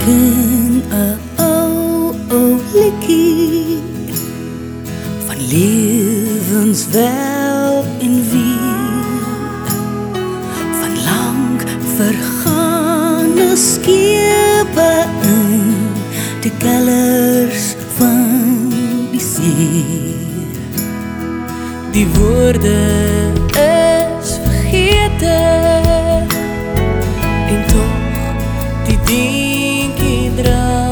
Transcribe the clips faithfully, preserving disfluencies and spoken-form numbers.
begin 'n ou, ou liedjie van lewenswel en weer, van lang vergane skepe in die kellers van die see. Die woorde is vergete en tog die dingetjie dra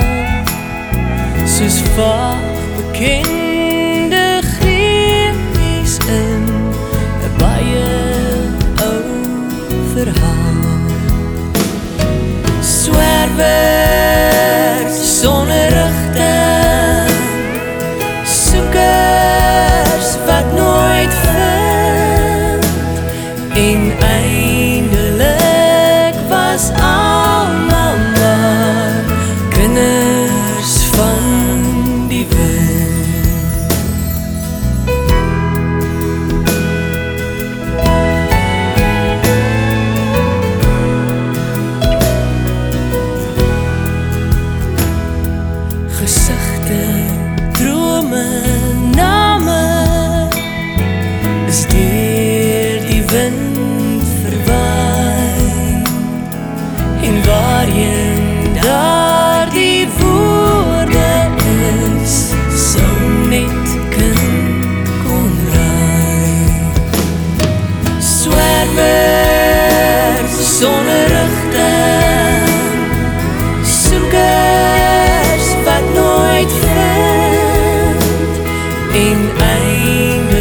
soos vaag bekende greepies in 'n baie ou verhaal. Swerwers sonder rigting, soekers wat nooit vind, en eindelik was almal maar kinders van die wind. Gesigte, drome, name is deur die wind verwaai, en waarheen daardie woorde is, sou net kind kon raai. Swerwers sonder rigting, soekers wat nooit vind, en einde